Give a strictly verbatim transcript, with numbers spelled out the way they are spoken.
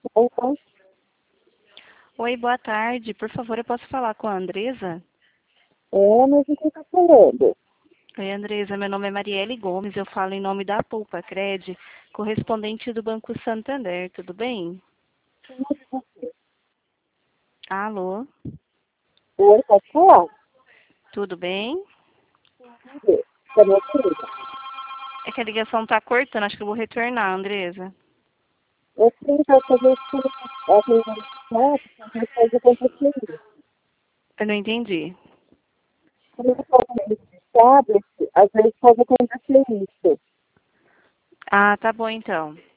Então, Oi, boa tarde. Por favor, eu posso falar com a Andresa? ela mesmo que está falando. Oi, Andresa. Meu nome é Marielle Gomes. Eu falo em nome da Poupa Cred, correspondente do Banco Santander. Tudo bem? Alô? Oi, pode falar. Tudo bem? Da minha querida. É que a ligação tá cortando. Acho que eu vou retornar, Andresa. Eu sei que fazer isso a organização, porque faz acontecer isso. Eu não entendi. Como eu falo de tablet, às vezes pode acontecer isso. Ah, tá bom então.